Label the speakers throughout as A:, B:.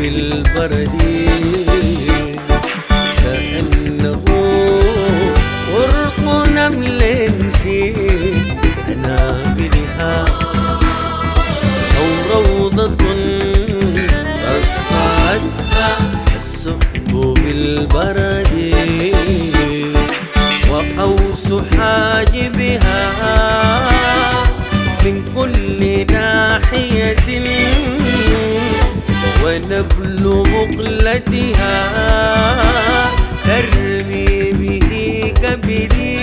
A: بالبرد كأنه ورق نمل في أنابلها أو روضة رصعتها السحب بالبرد وقوس حاجبها من كل ناحية ونبل مقلتها ترمي به كبدي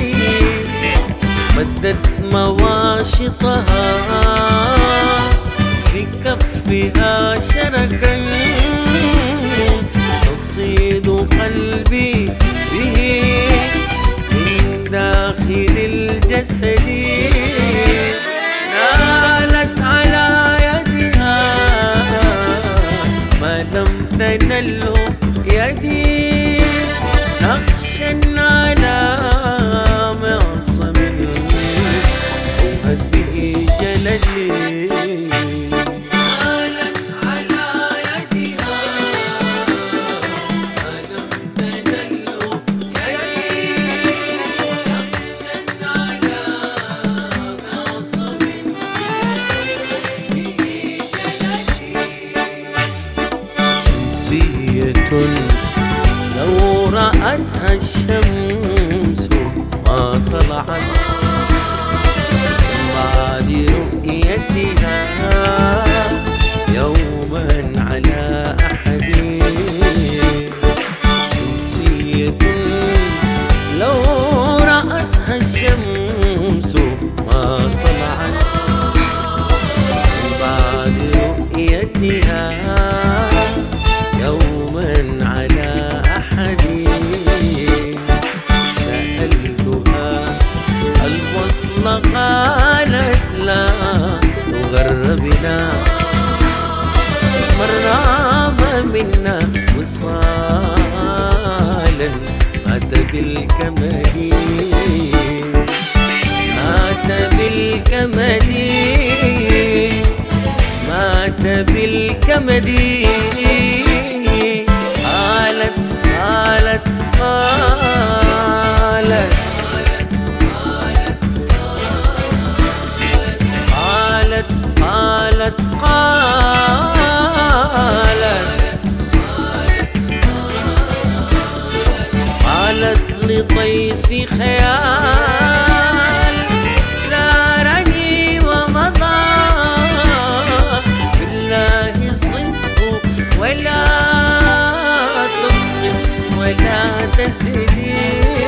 A: مدت مواشطها في كفها شركا تصيد قلبي به من داخل الجسد نالت على يدها ما لم تنله يدي نقشا على معصم أوهت به جلدي نالت على يدها ما لم تنله يدي نقشا على معصم به جلدي أنسية لو رأتها الشمس ما طلعت بعد رؤيتها يوما على أحد أنسية لو رأتها الشمس ما طلعت بعد رؤيتها يوما على أحد سألتها الوصل قالت لا تغربنا مرام منا وصالا مات بالكمد مات بالكمد مات بالكمد قالت قالت قالت قالت قالت قالت لطيف خيال زارني ومضى بالله صدق ولا تنقص ولا تزدي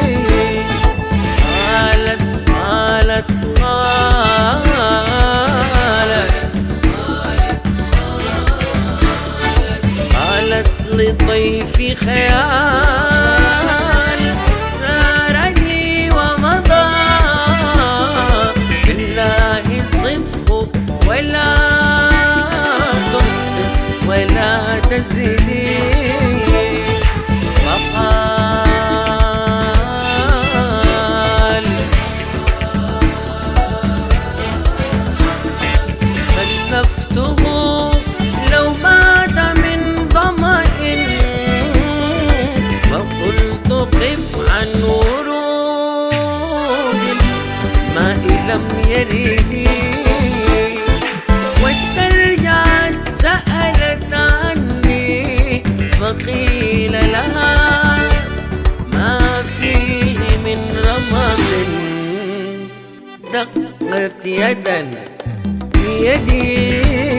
A: قالت قالت قالت لطيف خيال سارني ومضى بالله صدق ولا تنقص ولا تزدي وقال خلفته لو مات من ظمأ فقلت قف عن ورود الماء لم يرد واسترجعت سألت عني فقيل لها ما فيه من رمض دقت يدا بيدي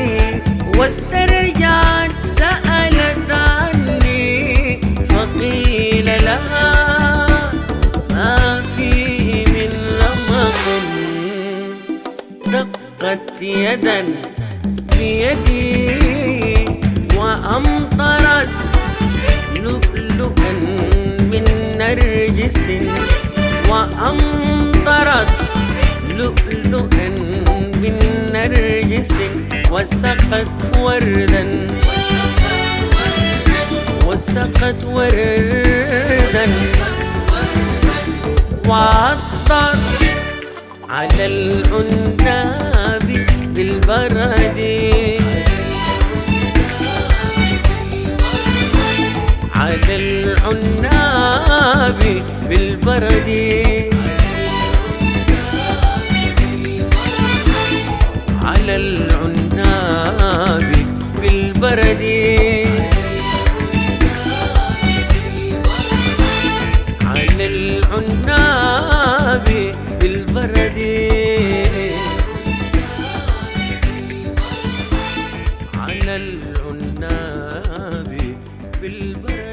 A: واسترجعت سألت عني فقيل لها ما فيه من رمض دقت يدا بيدي وأمطرت لؤلؤا من نرجس وأمطرت لؤلؤا من نرجس وسقت وردا وسقت وردا وعطت على العناب بالبرد بالبرد، على العناب بالبرد، على العناب بالبرد، على العناب بالبرد.